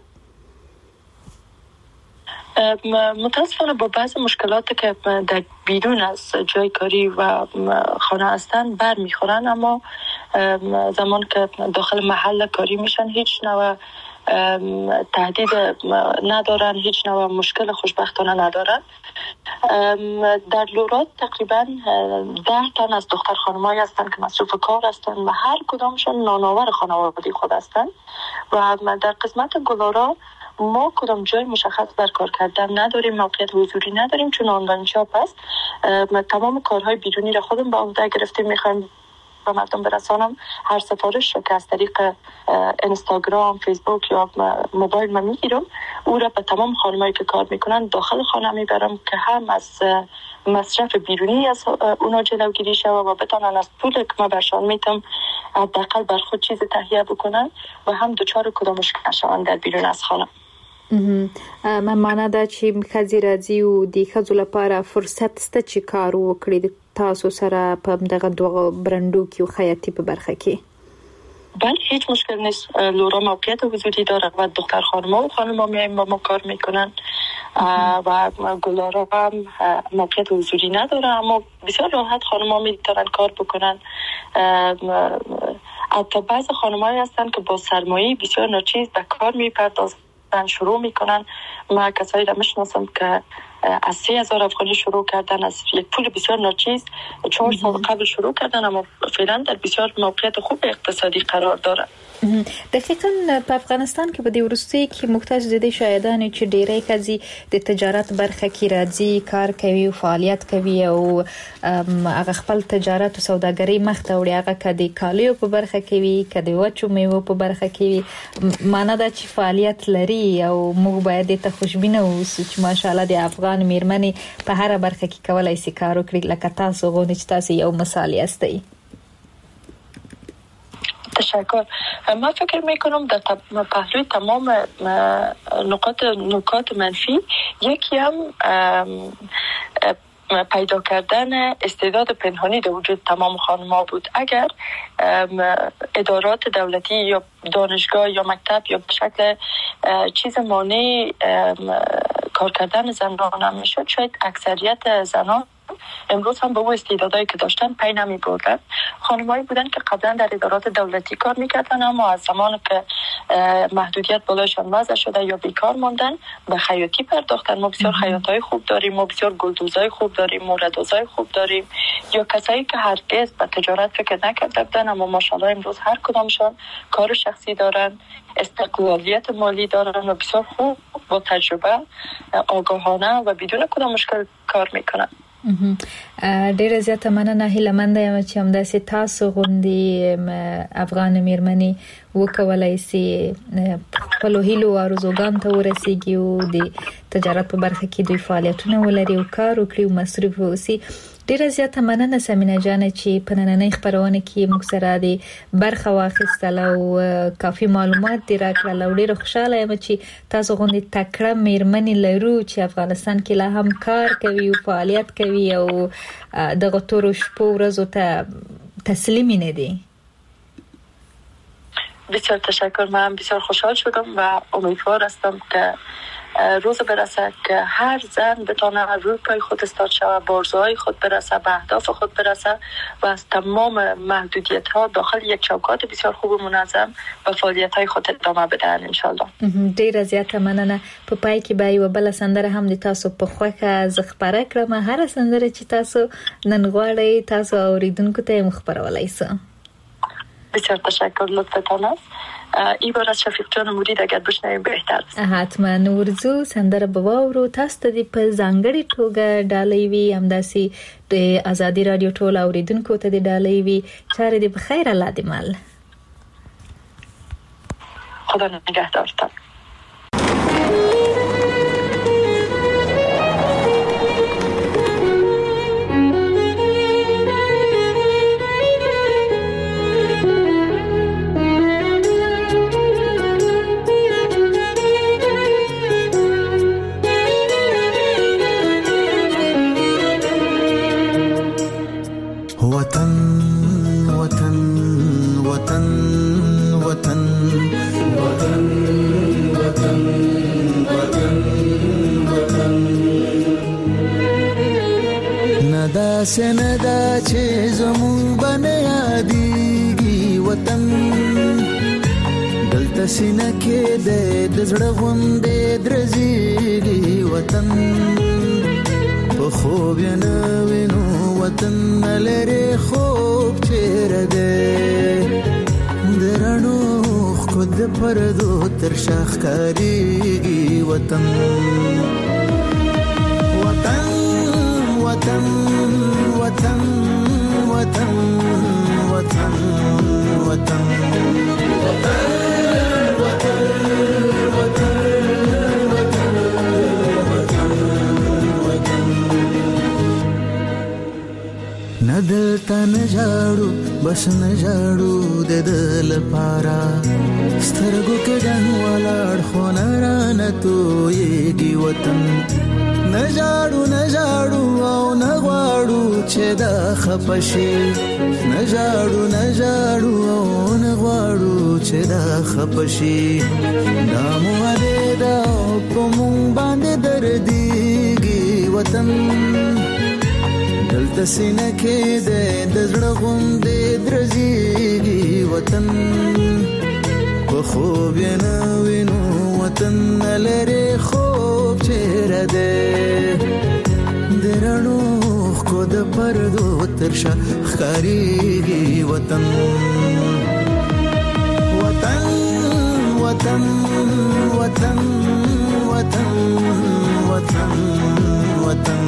متاسفانه با بعض مشکلاتی که در بیرون از جای کاری و خانه هستن بر میخورن، اما زمان که داخل محل کاری میشن هیچ نوع تهدید ندارن، هیچ نوع مشکل خوشبختانه ندارن. در لورا تقریبا 10 تن از دختر خانمایی هستن که مصروف کار هستن و هر کدامشون نانآور خانواده خود هستن و در قسمت گلارا ما کدام جای مشخص بر کار کردن نداریم، موقعیت حضوری نداریم چون آنلاین شاپ است. تمام کارهای بیرونی را خودم به عهده گرفتیم، میخوایم به مردم برسانم. هر سفارش که از طریق اینستاگرام، فیسبوک یا موبایل من میگیرم او را به تمام خانمایی که کار میکنن داخل خانه میبرم که هم از مصرف بیرونی از اونا جلوگیری شود و بتانن از پول که ما برشان میتم حداقل بر خود چیز تهیه بکنن و هم دوچار کدام مشکل نشوند در بیرون از خانه. من معنی دا چې ښځې راځي او د ښځو لپاره فرصت شته چې کار وکړي د تاسو سره په دغه دوه برندو کې او خیاطي په برخه کې؟ بله هیچ مشکل نیست. لورا موقعیت حضوری داره و دختر خانم‌ها و خانم‌ها میایم با ما کار میکنن و گلارا هم موقعیت حضوری نداره، اما بسیار راحت خانم‌ها میتونن کار بکنن. حتی بعض خانم‌هایی هستن که با سرمایه بسیار ناچیز به کار میپردازن، شروع میکنن. ما کسایی را میشناسم که از 30,000 افغانی شروع کردن، از یک پول بسیار ناچیز 4 سال قبل شروع کردن، اما فعلا در بسیار موقعیت خوب اقتصادی قرار دارن. دقیقاً په افغانستان کې په دې وروستي کې محتاج دي شایدانې چې ډېرې ښځې د تجارت برخه کې راځي، کار کوي او فعالیت کوي او هغه خپل تجارت او سوداګري مخ ته وړي، هغه کدي کالیو په برخه کې وي، کدي وچو میوه په برخه کې وي. معنا دا چې فعالیت لري او موږ باید ته خوشبینه اوسو چې ماشاءالله د افغان میرمنې په هر برخه کې کولای شي کار وکړي، لکه تاسو غوښتنه چې تاسو یو مثال یاستئ. تشکر. من فکر میکنم در پهلوی تمام نکات منفی یکی هم پیدا کردن استعداد پنهانی در وجود تمام خانم‌ها بود. اگر ادارات دولتی یا دانشگاه یا مکتب یا به شکل چیز مانع کار کردن زنان هم میشد، شاید اکثریت زنان امروز هم به او استعدادایی که داشتن پی نمی بردن. خانمایی بودن که قبلا در ادارات دولتی کار میکردن، اما از زمان که محدودیت بالایشان وضع شده یا بیکار ماندن به خیاطی پرداختن. ما بسیار خیاطای خوب داریم، ما بسیار گلدوزای خوب داریم، موردوزای خوب داریم، یا کسایی که هرگز به تجارت فکر نکرده بودن اما ماشاءالله امروز هر کدامشان کار شخصی دارن، استقلالیت مالی دارن و بسیار خوب با تجربه، آگاهانه و بدون کدام مشکل کار میکنن. ډیره زیاته مننه. هیله مند یم چې همداسې تاسو غوندې افغان میرمنې وکولای شي خپلو هیلو او آرزوګانو ته ورسیږي او د تجارت په برخه کې دوی فعالیتونه ولري او کار وکړي او مصروف اوسي. ډیره زیاته مننه سمینا جان چې په نننۍ خبرونه کې موږ سره د برخه واخیستل او کافي معلومات دی راکړل او ډیره خوشاله یم چې تاسو غوندې تکړه میرمنې لرو چې افغانستان کې لا هم کار کوي او فعالیت کوي او دغه تورو شپو ورځو ته تسلیم نه دي. بسیار تشکر. من بسیار خوشحال شدم و امیدوار هستم که روز برسه که هر زن بتونه روی پای خود استاد شود، به آرزوهای خود برسه، به اهداف خود برسه و از تمام محدودیت ها داخل یک چوکات بسیار خوب و منظم و فعالیت های خود ادامه بدهن ان شاء الله. ډیره زیاته مننه. په پای کې به یو بل سندره هم د تاسو په خوښه زخبره کړم. هر سندره چې تاسو نن غواړئ تاسو اوریدونکو ته مخبرولای سئ. بسیار تشکر، لطفتان است. این بار از شفیق جان مرید اگر بشنویم بهتر است. حتما ورزو سندره به واورو. تاسو ته په ځانګړي توګه ډالۍ وي همداسي د ازادي رادیو ټول اوریدونکو ته د ډالۍ وي. چاره دې په خیر الله دې مل. خدا نگهدارتان. سندا چې زمون بنه یادېږي وطن دلته سینه کې د زړه غوندې درزېږي وطن په خوب یې نه وینو وطن لري خوب چیرې دی د رڼو خود پردو تر شا ښکارېږي وطن وطن وطن وطن وطن وطن ندلتا نجاړو بس نجاړو د دل پارا سترګو کې ډن ولاړ خو نارانه تويږي وطن نجاړو نجاړو او نغواړو چې دا خپشي نجاړو نجاړو او نغواړو چې دا خپشي نامو دې دا کوم باندې درديږي وطن دلته سینه کې د زړه غوندې درزېږي وطن په خوب یې نه وینو وطن لري خوب چیرې دی د رڼو خو د پردو تر شا ښکارېږي وطن وطن وطن وطن وطن وطن وطن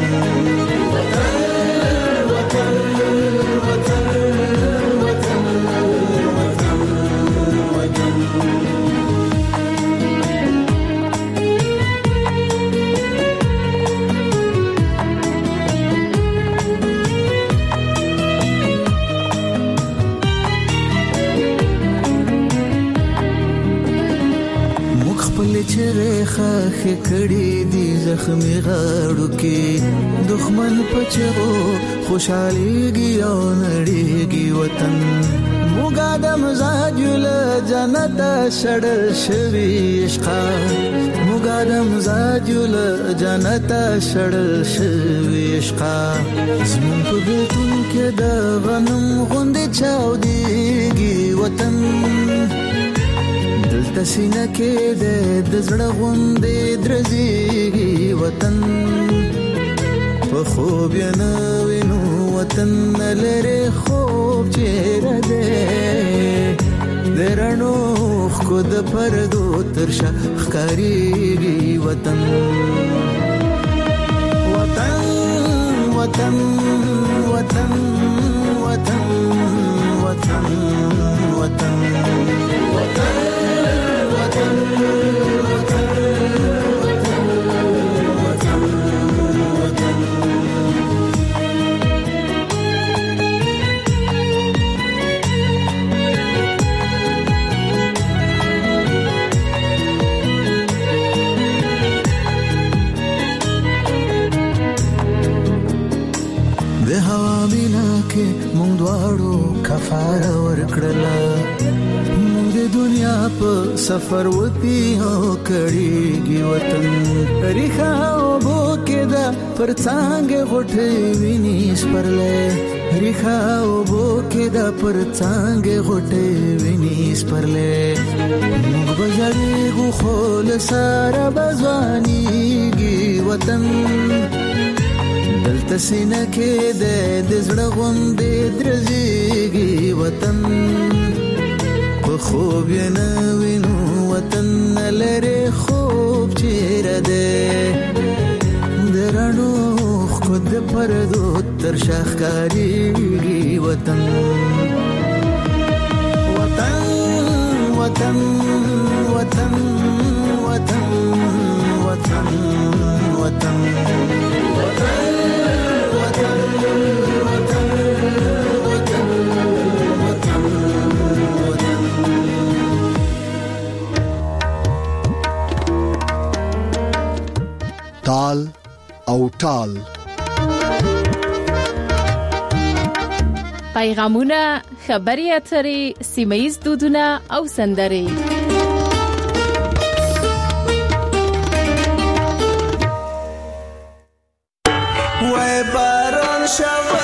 خخ کړي دي زخمي غاړو کې دښمن پچو خوشاليږي او نړيږي وطن موږ د مزاج له جنت شړل شوي عشقا موږ د مزاج له جنت شړل شوي عشقا زمون په بیتون کې د غنم غوندې چاوديږي وطن دلته سینه کې د زړه غوندې درزېږي وطن په خوب یې نه وینو وطن لري خوب چیرې دی د رڼو خو د پردو تر شا ښکارېږي وطن وطن وطن وطن وطن وطن وطن کې مونږ دواړو کفاره ورکړله مونږ د دنیا په سفر وتی هو کړيږي وطن ریخه وبو کې دا پر څنګه غټي ویني سپرله ریخه وبو کې دا پر څنګه غټي ویني سپرله مونږ بجړېږو خو له سره بزوانيږي وطن دلته سینه کې د زړه غوندې درځيږي وطن په خوب یې نه وینو وطن لري خوب چیرې ده درانو خود پردو تر شاخکاریږي وطن وطن وطن وطن وطن وطن وطن تال او ټال پیغامونه خبري اترې سیمه‌یز دودونه او سندرې وای باران شوی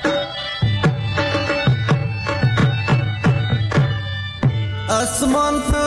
اسمان